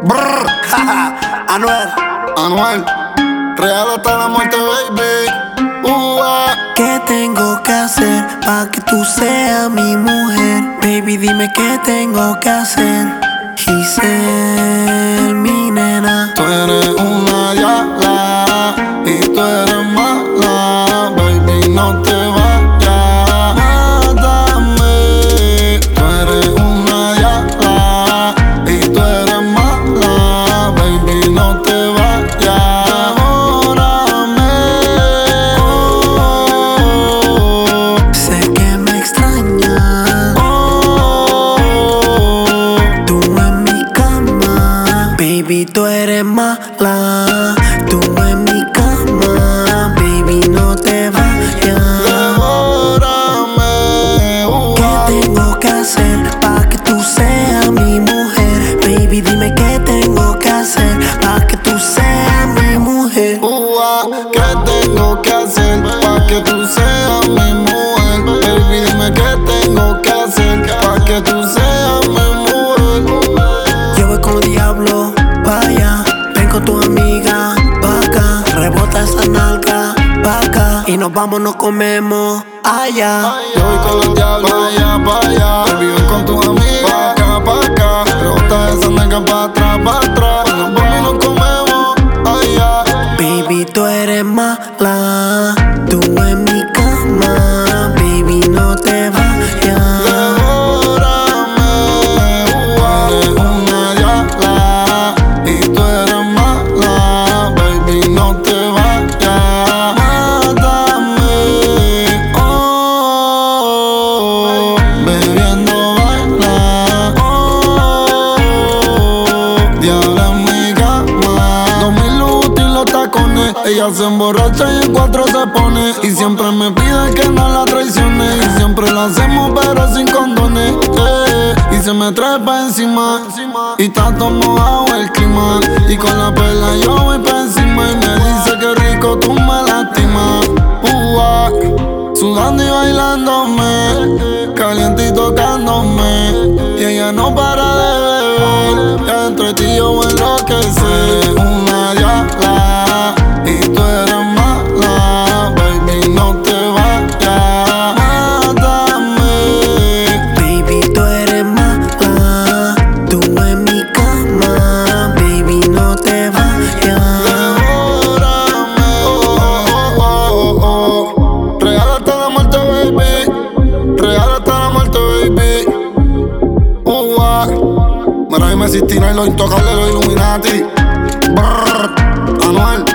Brr, Anuel, Anuel, real hasta la muerte, baby. ¿Qué tengo que hacer para que tú seas mi mujer? Baby, dime qué tengo que hacer. Giselle, mi nena. Tú eres una diabla y tú eres mala, baby, no te vayas, mátame. Tú eres una diabla y tú eres mala, baby, no te vayas, devórame. Sé que me extrañas. Tú en mi cama, baby, tú eres mala. Tú en mi cama, baby, no te vayas. Devórame. ¿Qué tengo que hacer para que tú seas mi mujer? Baby, dime qué tengo que hacer para que tú seas mi mujer. ¿Qué tengo que hacer para que tú seas mi mujer? Baby, dime qué tengo que hacer para que tú seas mi mujer. Yo voy con diablo, vaya. Ven con tu amiga, pa' acá. Rebota esa nalga, pa' acá. Y nos vamos, nos comemos allá. Yo voy con los diablos allá, pa' allá. Baby, ven con tus amigas, pa' acá. Rebota esa nalga pa' atrás, pa' atrás. Nos vamos y nos comemos allá. Baby, tú eres mala. Tú en mi cama, baby, no te vayas. Devórame. Tú eres una diabla y tú eres mala, baby, no te vayas, mátame. Bebiendo baila, diabla en mi cama. 2000 útil los tacones, ella se emborracha y en cuatro se pone. Y siempre me pide que no la traicione. Y siempre lo hacemos pero sin condones, Y se me trepa encima y está todo mojado el clima. Y con la perla yo voy pa' encima y me dice que rico tú me lastimas. Sudando y bailándome, caliente y tocándome. Y ella no para de beber, ya entre ti yo me enloquecer. Una diabla y tú eres mala, baby, no te vayas, mátame. Baby, tú eres mala. Tú en mi cama, baby, no te vayas. Devórame. Real hasta la muerte, baby. Real hasta la muerte, baby. Mira, y me Sistina y los intocables, los Illuminati. Brr, Anuel.